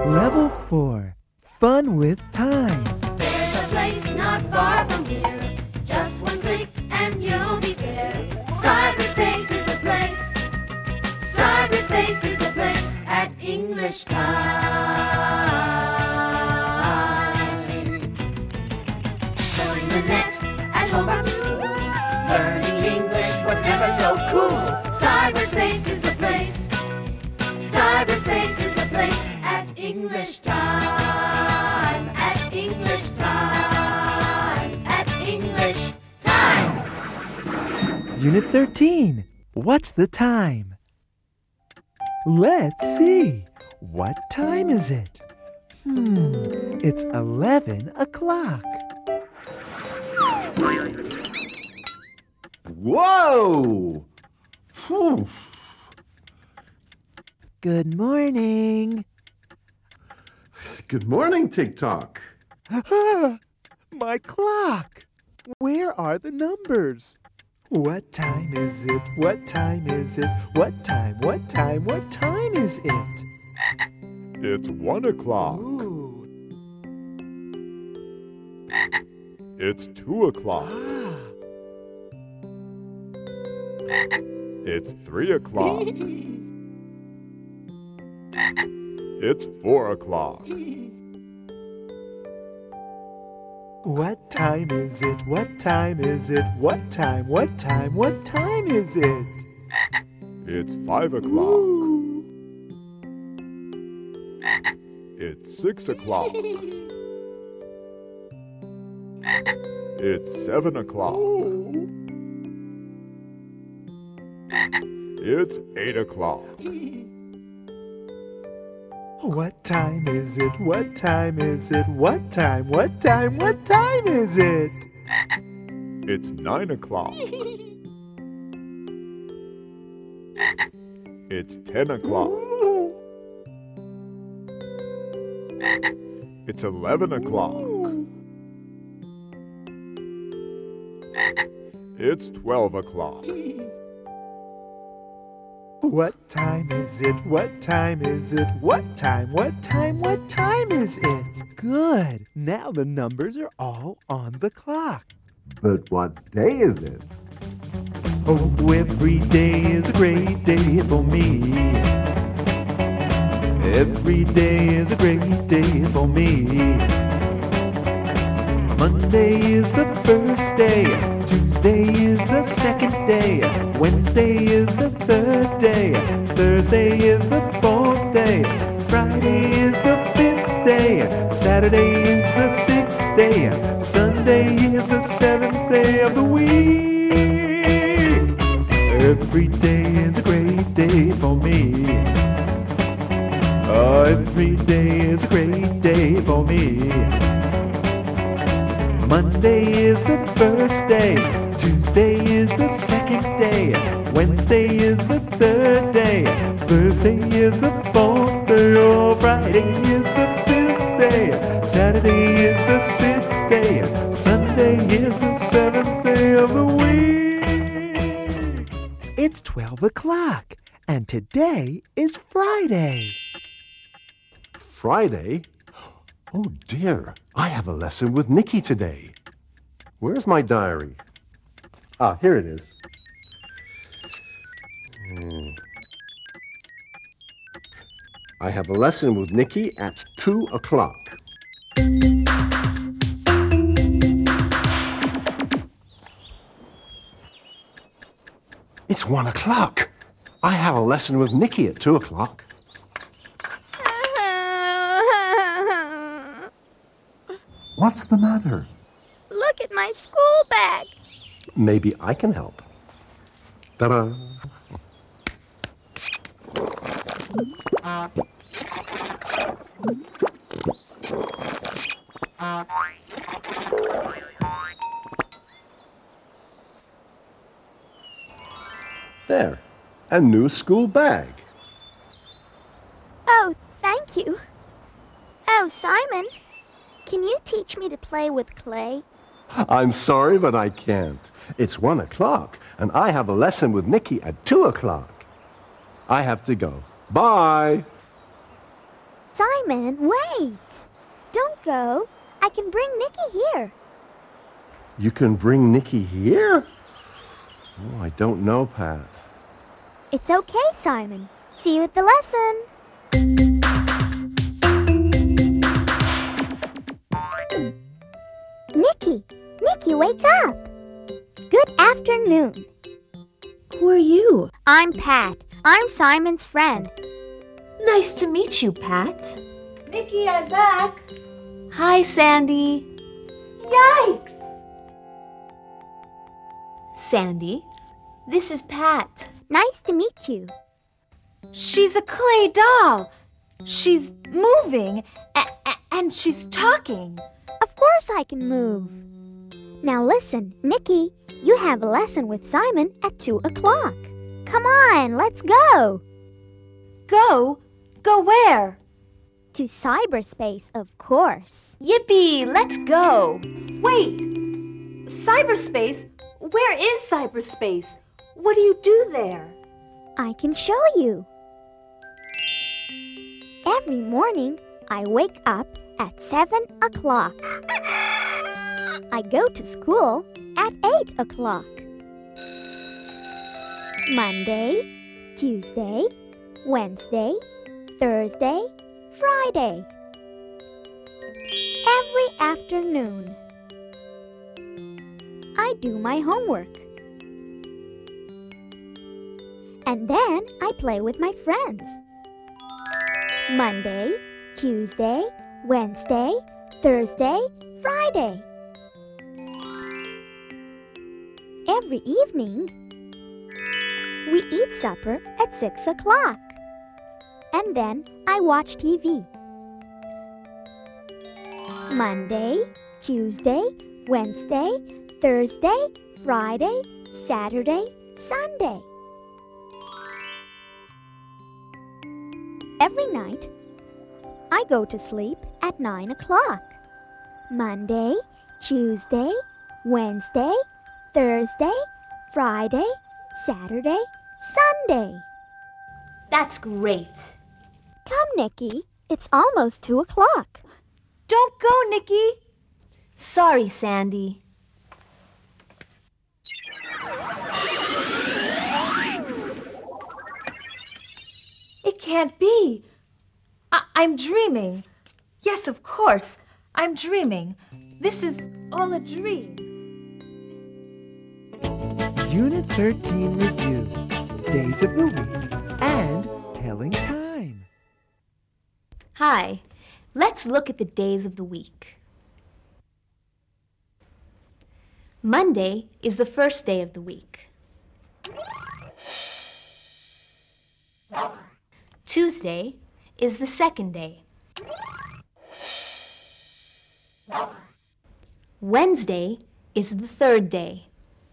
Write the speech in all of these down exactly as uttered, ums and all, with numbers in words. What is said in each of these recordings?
Level four. Fun with time. There's a place not far from here. Just one click and you'll be there. Cyberspace is the place. Cyberspace is the place at English time. Surfing the net at home after school. Learning English was never so cool. Cyberspace is the place. Cyberspace is the place at English time. At English time. At English time. Unit thirteen. What's the time? Let's see. What time is it? Hmm, it's eleven o'clock. Whoa! Phew. Good morning. Good morning, TikTok. Ah, my clock. Where are the numbers? What time is it? What time is it? What time? What time? What time is it? It's one o'clock. Ooh. It's two o'clock. Ah. It's three o'clock. It's four o'clock. What time is it? What time is it? What time? What time? What time is it? It's five o'clock. Ooh. It's six o'clock. It's seven o'clock. Ooh. It's eight o'clock. What time is it? What time is it? What time? What time? What time is it? It's nine o'clock. It's ten o'clock. Ooh. It's eleven o'clock. Ooh. It's twelve o'clock. What time is it? What time is it? What time? What time? What time is it? Good. Now the numbers are all on the clock. But what day is it? Oh, every day is a great day for me. Every day is a great day for me. Monday is the first day. Tuesday is the second day. Wednesday is the third day. Thursday is the fourth day. Friday is the fifth day. Saturday is the sixth day. Sunday is the seventh day of the week. Every day is a great day for me. Oh, every day is a great day for me. Monday is the first day. Tuesday is the second day. Wednesday is the third day. Thursday is the fourth day. Oh, Friday is the fifth day. Saturday is the sixth day. Sunday is the seventh day of the week. It's twelve o'clock, and today is Friday. Friday? Oh dear, I have a lesson with Nikki today. Where's my diary? Ah, here it is. Hmm. I have a lesson with Nikki at two o'clock. It's one o'clock. I have a lesson with Nikki at two o'clock. What's the matter? Look at my school bag. Maybe I can help. Ta-da! There, a new school bag. Oh, thank you. Oh, Simon, can you teach me to play with clay? I'm sorry, but I can't. It's one o'clock, and I have a lesson with Nikki at two o'clock. I have to go. Bye! Simon, wait! Don't go. I can bring Nicky here. You can bring Nicky here? Oh, I don't know, Pat. It's okay, Simon. See you at the lesson. Nicky, Nicky, wake up. Good afternoon. Who are you? I'm Pat. I'm Simon's friend. Nice to meet you, Pat. Nicky, I'm back. Hi, Sandy. Yikes! Sandy, this is Pat. Nice to meet you. She's a clay doll. She's moving a- a- and she's talking. Of course I can move. Now listen, Nicky, you have a lesson with Simon at two o'clock. Come on, let's go. Go? Go where? To cyberspace, of course. Yippee, let's go. Wait! Cyberspace? Where is cyberspace? What do you do there? I can show you. Every morning, I wake up at seven o'clock. I go to school at eight o'clock. Monday, Tuesday, Wednesday, Thursday, Friday. Every afternoon, I do my homework. And then I play with my friends. Monday, Tuesday, Wednesday, Thursday, Friday. Every evening, we eat supper at six o'clock. And then I watch T V. Monday, Tuesday, Wednesday, Thursday, Friday, Saturday, Sunday. Every night, I go to sleep at nine o'clock. Monday, Tuesday, Wednesday, Thursday, Friday, Saturday, Sunday. That's great. Come, Nicky. It's almost two o'clock. Don't go, Nicky. Sorry, Sandy. It can't be. I- I'm dreaming. Yes, of course. I'm dreaming. This is all a dream. Unit thirteen Review. Days of the week and telling time. Hi, let's look at the days of the week. Monday is the first day of the week. Tuesday is the second day. Wednesday is the third day.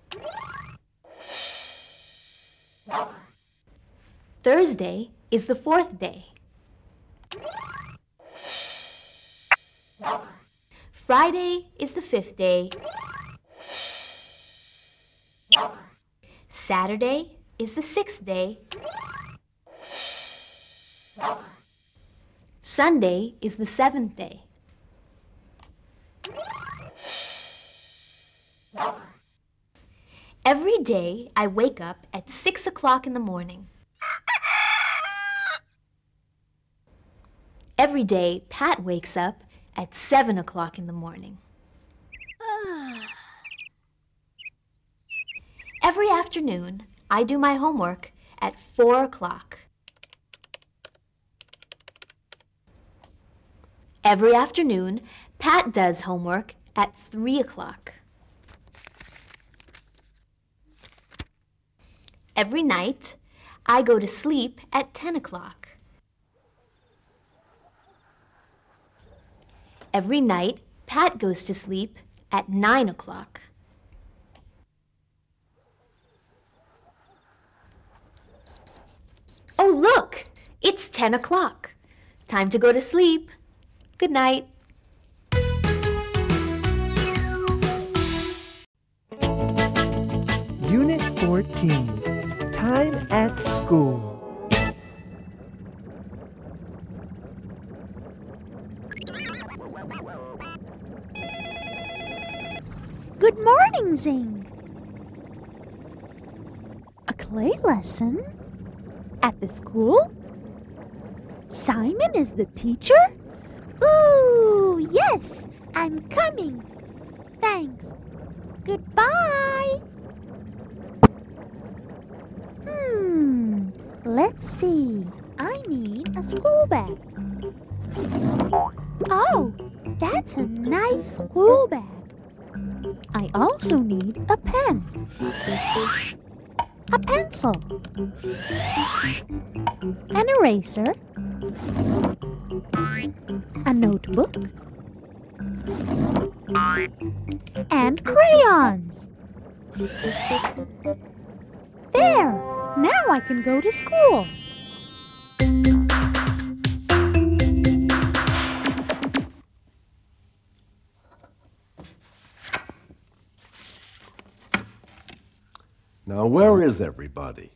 Thursday is the fourth day. Friday is the fifth day. Saturday is the sixth day. Sunday is the seventh day. Every day I wake up at six o'clock in the morning. Every day Pat wakes up at seven o'clock in the morning. Every afternoon I do my homework at four o'clock. Every afternoon Pat does homework at three o'clock. Every night, I go to sleep at ten o'clock. Every night, Pat goes to sleep at nine o'clock. Oh, look! It's ten o'clock. Time to go to sleep. Good night. Unit fourteen. Time at school. Good morning, Zing. A clay lesson? At the school? Simon is the teacher? Ooh, yes, I'm coming. Thanks. Goodbye. Hmm, let's see. I need a school bag. Oh, that's a nice school bag. I also need a pen, a pencil, an eraser, a notebook, and crayons. There! Now I can go to school. Now, where is everybody?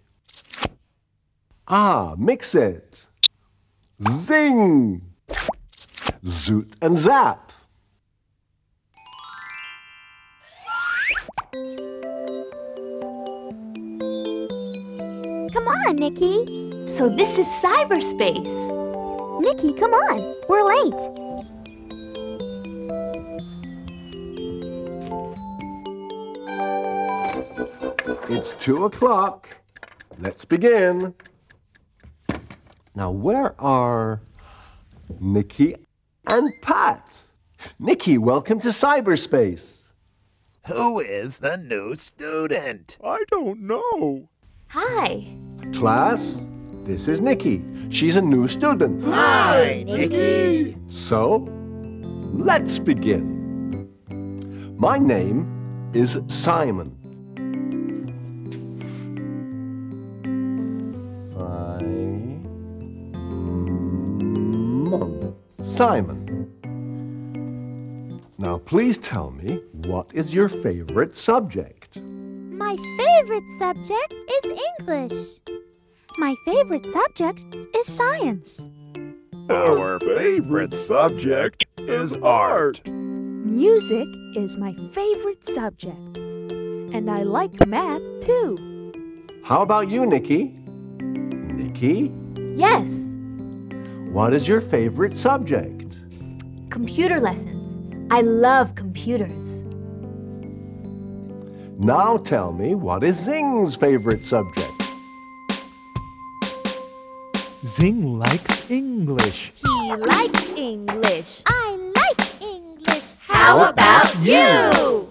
Ah, mix it. Zing! Zoot and zap. Come on, Nikki. So this is cyberspace. Nikki, come on. We're late. It's two o'clock. Let's begin. Now, where are Nikki and Pat? Nikki, welcome to cyberspace. Who is the new student? I don't know. Hi. Class, this is Nikki. She's a new student. Hi, Nikki. So, let's begin. My name is Simon. Simon. Now, please tell me, what is your favorite subject? My favorite subject is English. My favorite subject is science. Our favorite subject is art. Music is my favorite subject. And I like math too. How about you, Nikki? Nikki, Yes. what is your favorite subject? Computer lessons. I love computers. Now tell me, what is Zing's favorite subject? Zing likes English. He likes English. I like English. How about you?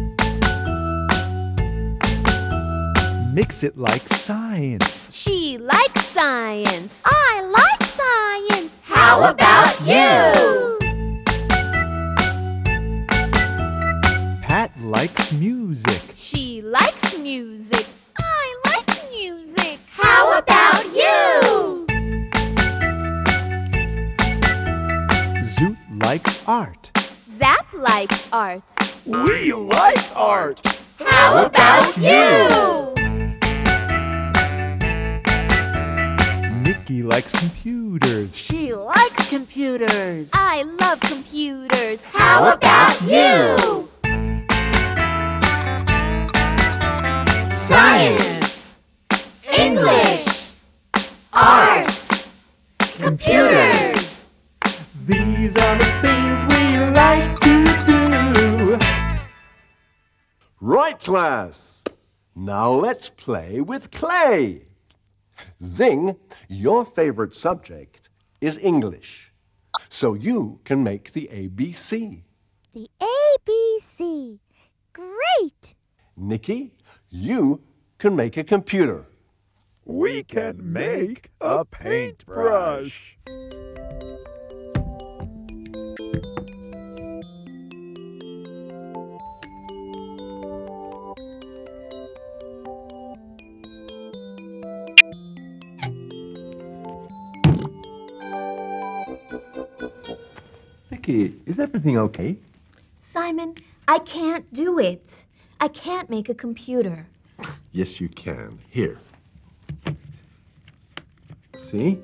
Mix-It likes science. She likes science. I like science. How about you? Pat likes music. She likes music. I like music. How about you? Zoot likes art. Zap likes art. We like art. How about you? Nikki likes computers. She likes computers. I love computers. How about you? Science, English, art, computers. These are the things we like to do. Right, class. Now let's play with clay. Zing, your favorite subject is English. So you can make the A B C. The A B C. Great. Nikki, you can make a computer. We can make a paintbrush. Nikki, is everything okay? Simon, I can't do it. I can't make a computer. Yes, you can. Here. See?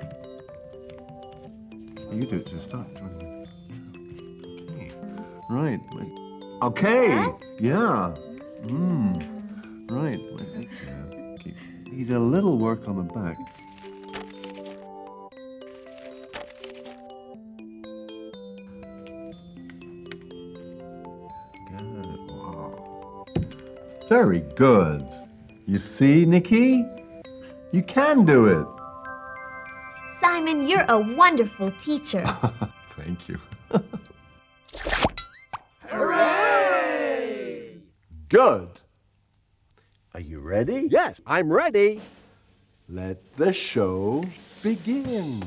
You do it to start. Okay. Right. Okay, yeah. Mm. Right. Okay. Okay. Need a little work on the back. Good. Wow. Very good. You see, Nikki? You can do it. Simon, you're a wonderful teacher. Thank you. Hooray! Good. Are you ready? Yes, I'm ready. Let the show begin.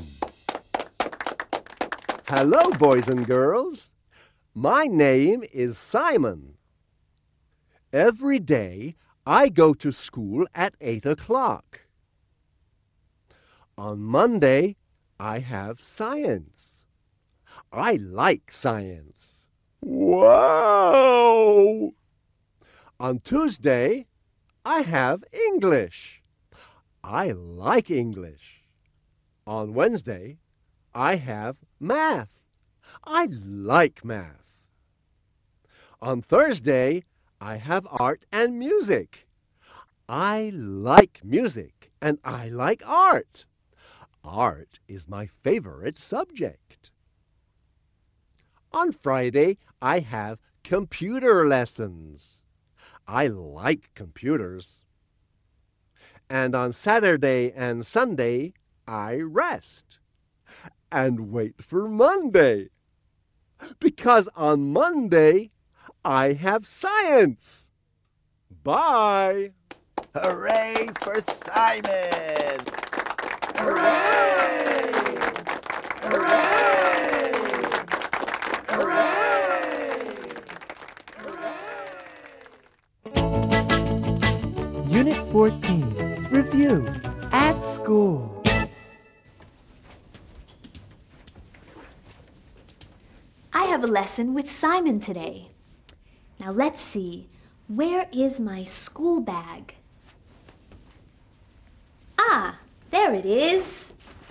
Hello, boys and girls. My name is Simon. Every day, I go to school at eight o'clock. On Monday, I have science. I like science. Wow! On Tuesday, I have English. I like English. On Wednesday, I have math. I like math. On Thursday, I have art and music. I like music and I like art. Art is my favorite subject. On Friday, I have computer lessons. I like computers. And on Saturday and Sunday, I rest and wait for Monday. Because on Monday, I have science. Bye. Hooray for Simon! Hooray! Hooray! Hooray! Unit fourteen. Review. At school. I have a lesson with Simon today. Now let's see. Where is my school bag? Ah, there it is.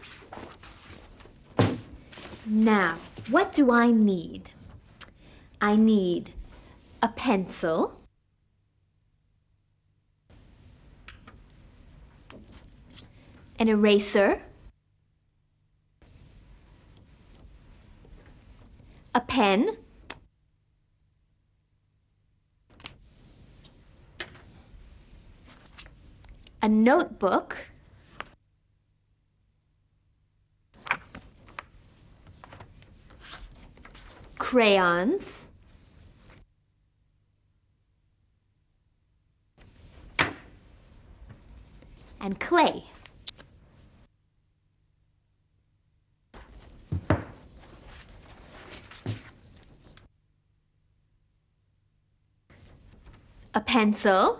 Now, what do I need? I need a pencil, an eraser, a pen, a notebook, crayons, and clay. A pencil,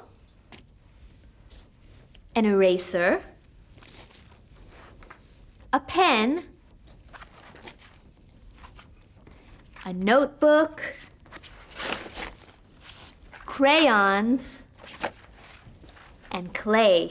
an eraser, a pen, a notebook, crayons, and clay.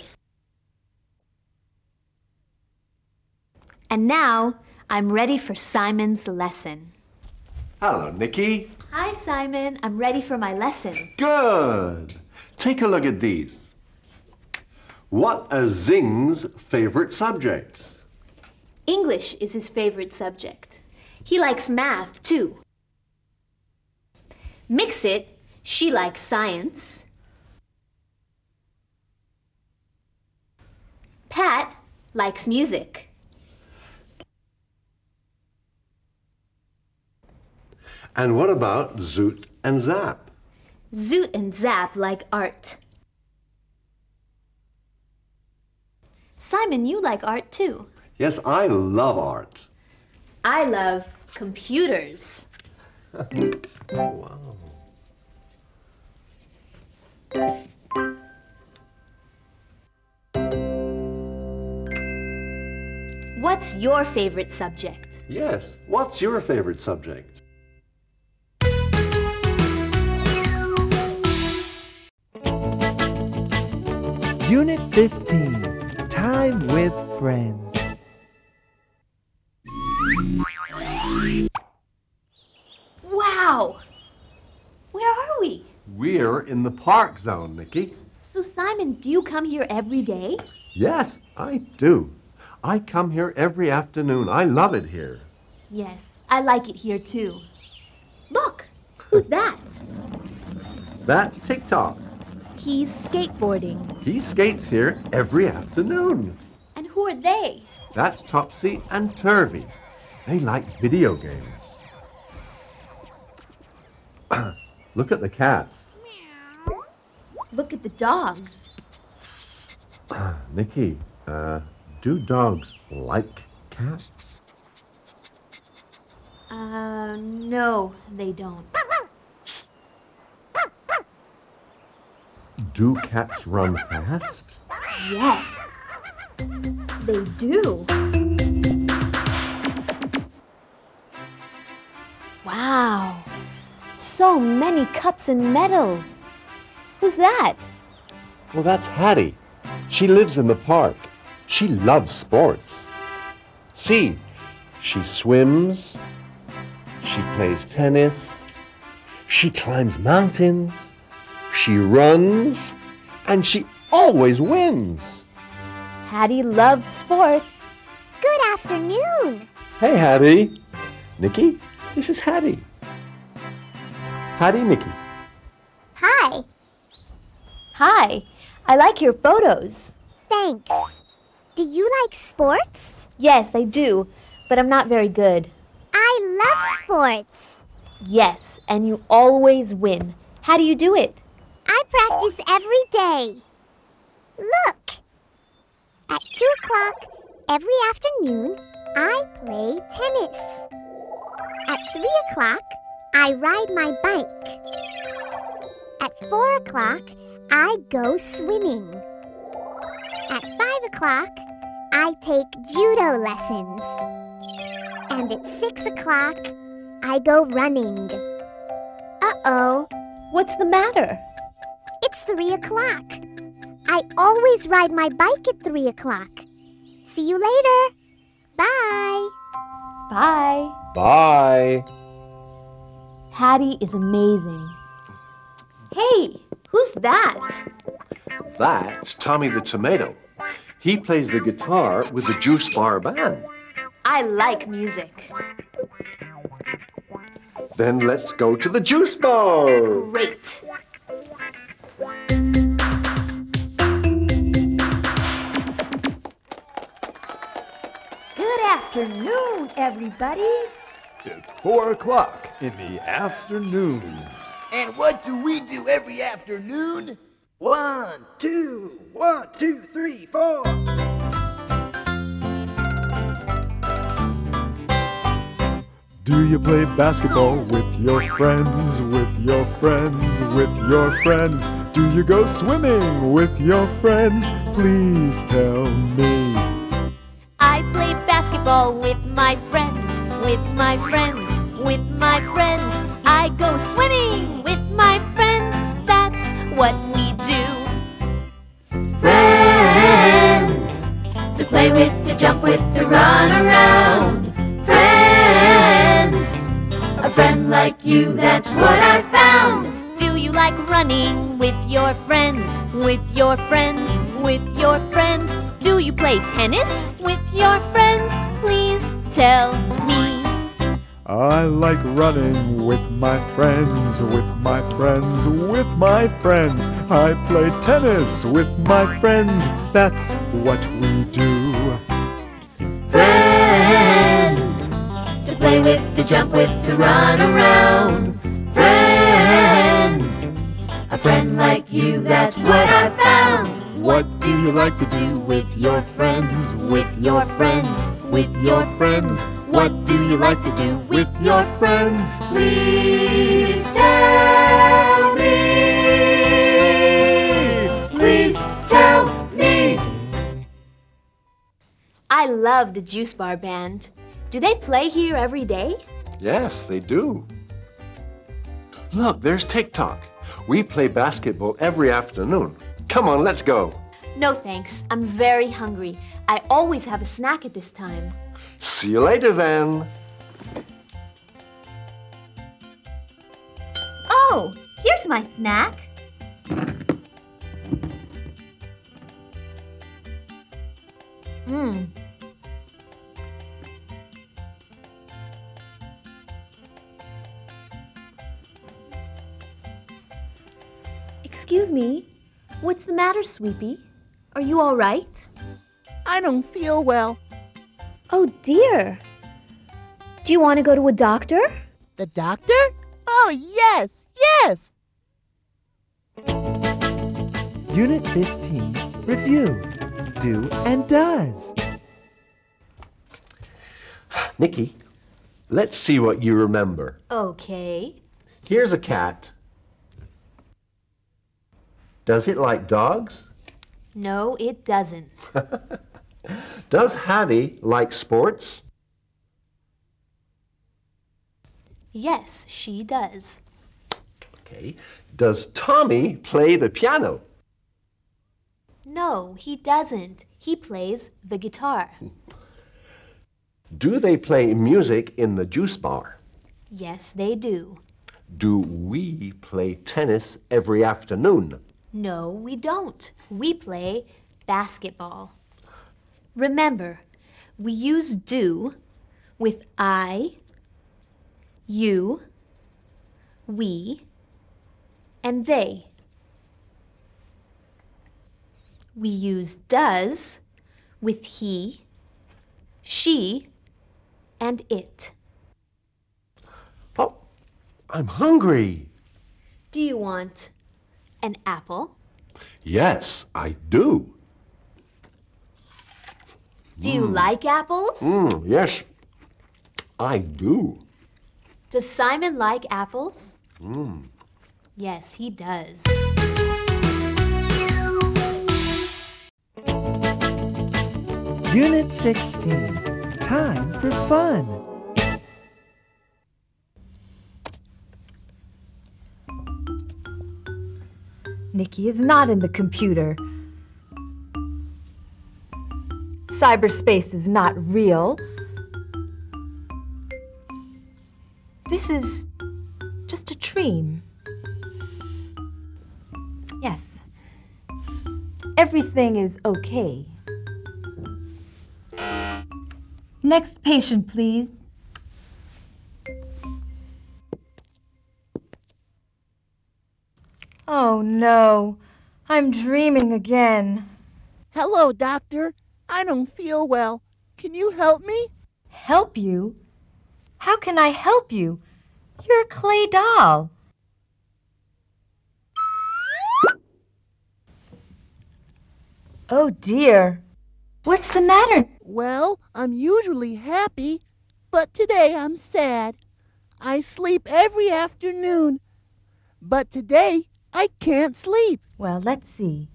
And now I'm ready for Simon's lesson. Hello, Nikki. Hi, Simon. I'm ready for my lesson. Good. Take a look at these. What are Zing's favorite subjects? English is his favorite subject. He likes math, too. Mix-It, she likes science. Pat likes music. And what about Zoot and Zap? Zoot and Zap like art. Simon, you like art too. Yes, I love art. I love computers. Wow. What's your favorite subject? Yes, what's your favorite subject? Unit fifteen. Time with friends. Wow! Where are We're in the park zone, Nikki. So, Simon, do you come here every day? Yes, I do. I come here every afternoon. I love it here. Yes, I like it here too. Look, who's that? That's TikTok. He's skateboarding. He skates here every afternoon. And who are they? That's Topsy and Turvy. They like video games. Look at the cats. Look at the dogs. Nikki, uh, do dogs like cats? Uh, no, they don't. Do cats run fast? Yes, they do. Wow, so many cups and medals. Who's that? Well, that's Hattie. She lives in the park. She loves sports. See, she swims, she plays tennis, she climbs mountains, she runs, and she always wins. Hattie loves sports. Good afternoon. Hey, Hattie. Nikki, this is Hattie. Hattie, Nikki. Hi. Hi, I like your photos. Thanks. Do you like sports? Yes, I do, but I'm not very good. I love sports. Yes, and you always win. How do you do it? I practice every day. Look. At two o'clock every afternoon, I play tennis. At three o'clock, I ride my bike. At four o'clock, I go swimming. At five o'clock, I take judo lessons. And at six o'clock, I go running. Uh-oh. What's the matter? It's three o'clock. I always ride my bike at three o'clock. See you later. Bye. Bye. Bye. Hattie is amazing. Hey, who's that? That's Tommy the Tomato. He plays the guitar with the Juice Bar Band. I like music. Then let's go to the Juice Bar. Great. Good afternoon, everybody. It's four o'clock in the afternoon. And what do we do every afternoon? One, two, one, two, three, four. Do you play basketball with your friends, with your friends, with your friends? Do you go swimming with your friends? Please tell me. I play basketball with my friends, with my friends, with my friends. I go swimming with my friends, that's what we do. Friends, to play with, to jump with, to run around. Friends, a friend like you, that's what I found. Do you like running with your friends, with your friends, with your friends? Do you play tennis with your friends? Please tell me. I like running with my friends, with my friends, with my friends. I play tennis with my friends, that's what we do. Friends, to play with, to jump with, to run around. Friends, a friend like you, that's what I found. What do you like to do with your friends, with your friends, with your friends? What do you like to do with your friends? Please tell me. Please tell me. I love the Juice Bar Band. Do they play here every day? Yes, they do. Look, there's TikTok. We play basketball every afternoon. Come on, let's go. No thanks, I'm very hungry. I always have a snack at this time. See you later then. Oh, Here's my snack. Mmm. Excuse me. What's the matter, Sweepy? Are you all right? I don't feel well. Oh, dear. Do you want to go to a doctor? The doctor? Oh, yes, yes! Unit fifteen, Review, Do and Does. Nikki, let's see what you remember. Okay. Here's a cat. Does it like dogs? No, it doesn't. Does Hattie like sports? Yes, she does. Okay. Does Tommy play the piano? No, he doesn't. He plays the guitar. Do they play music in the juice bar? Yes, they do. Do we play tennis every afternoon? No, we don't. We play basketball. Remember, we use do with I, you, we, and they. We use does with he, she, and it. Oh, I'm hungry. Do you want an apple? Yes, I do. Do you like apples? Mm, yes, I do. Does Simon like apples? Mm. Yes, he does. Unit sixteen, Time for Fun. Nikki is not in the computer. Cyberspace is not real. This is just a dream. Yes. Everything is okay. Next patient, please. Oh, no. I'm dreaming again. Hello, doctor. I don't feel well. Can you help me? Help you? How can I help you? You're a clay doll. Oh, dear. What's the matter? Well, I'm usually happy, but today I'm sad. I sleep every afternoon, but today I can't sleep. Well, let's see.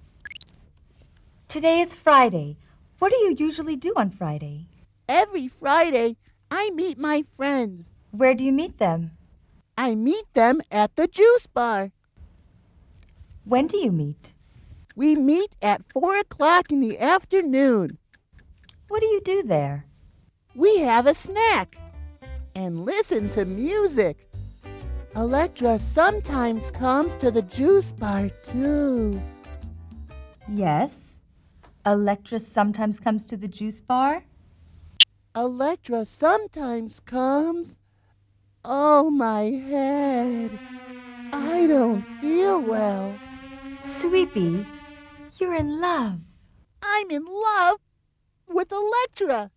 Today is Friday. What do you usually do on Friday? Every Friday, I meet my friends. Where do you meet them? I meet them at the juice bar. When do you meet? We meet at four o'clock in the afternoon. What do you do there? We have a snack and listen to music. Electra sometimes comes to the juice bar, too. Yes. Electra sometimes comes to the juice bar? Electra sometimes comes. Oh, my head. I don't feel well. Sweepy, you're in love. I'm in love with Electra.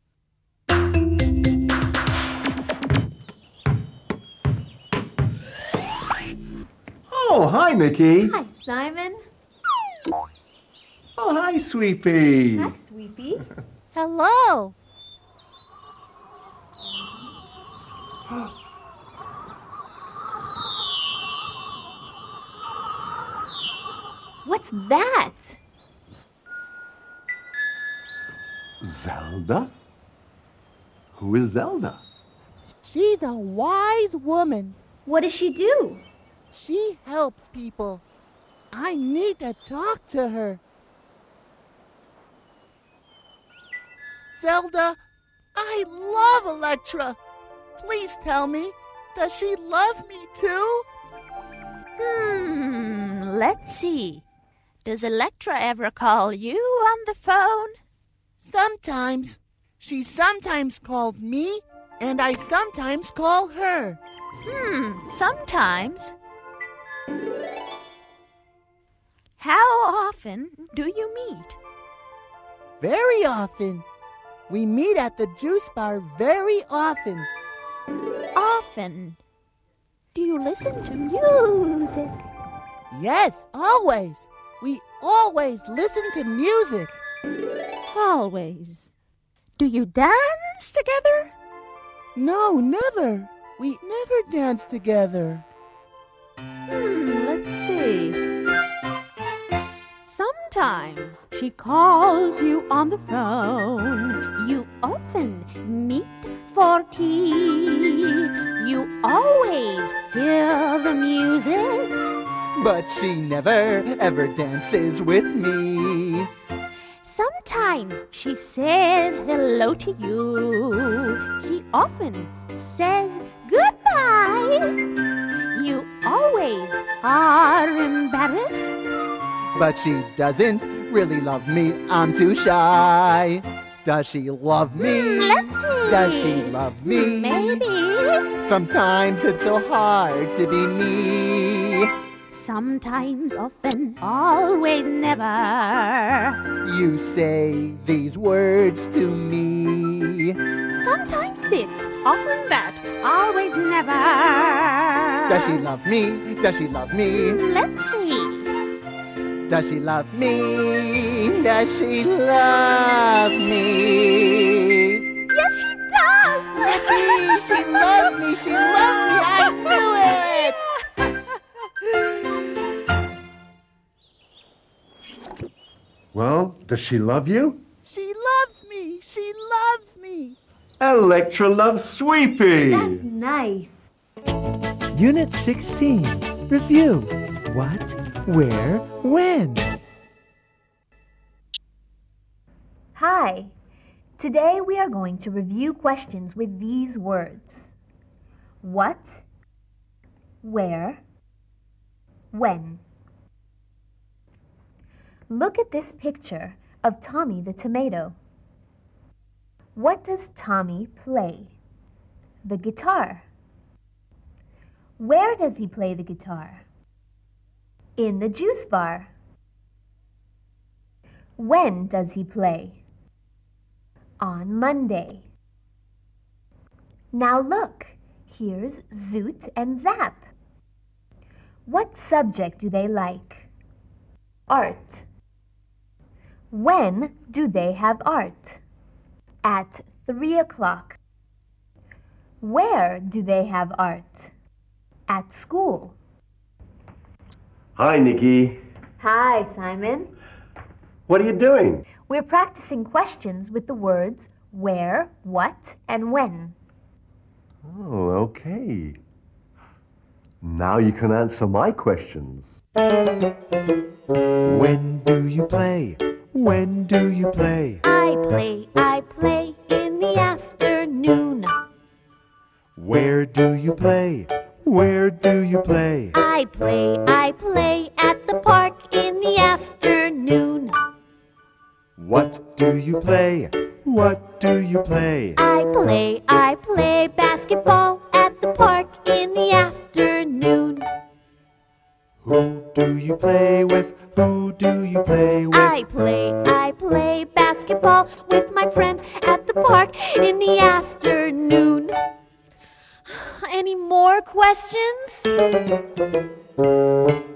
Oh, hi, Nikki. Hi, Simon. Oh, hi, Sweepy. Hi, Sweepy. Hello. What's that? Zelda? Who is Zelda? She's a wise woman. What does she do? She helps people. I need to talk to her. Zelda, I love Electra. Please tell me, does she love me too? Hmm, let's see. Does Electra ever call you on the phone? Sometimes. She sometimes calls me, and I sometimes call her. Hmm, sometimes. How often do you meet? Very often. We meet at the juice bar very often. Often. Do you listen to music? Yes, always. We always listen to music. Always. Do you dance together? No, never. We never dance together. Hmm, let's see. Sometimes she calls you on the phone. You often meet for tea. You always hear the music. But she never, ever dances with me. Sometimes she says hello to you. She often says goodbye. You always are embarrassed. But she doesn't really love me, I'm too shy. Does she love me? Let's see. Does she love me? Maybe. Sometimes it's so hard to be me. Sometimes, often, always, never. You say these words to me. Sometimes this, often that, always never. Does she love me? Does she love me? Let's see. Does she love me? Does she love me? Yes, she does! Yippee! She loves me! She loves me! I knew it! Well, does she love you? She loves me! She loves me! Electra loves Sweepy! That's nice. Unit sixteen. Review. What, where, when? Hi. Today we are going to review questions with these words. What, where, when. Look at this picture of Tommy the tomato. What does Tommy play? The guitar. Where does he play the guitar? In the juice bar. When does he play? On Monday. Now look, here's Zoot and Zap. What subject do they like? Art. When do they have art? At three o'clock. Where do they have art? At school. Hi, Nikki. Hi, Simon. What are you doing? We're practicing questions with the words where, what, and when. Oh, okay. Now you can answer my questions. When do you play? When do you play? I play, I play in the afternoon. Where do you play? Where do you play? I play, I play at the park in the afternoon. What do you play? What do you play? I play, I play basketball at the park in the afternoon. Who do you play with? Who do you play with? I play, I play basketball with my friends at the park in the afternoon. Any more questions?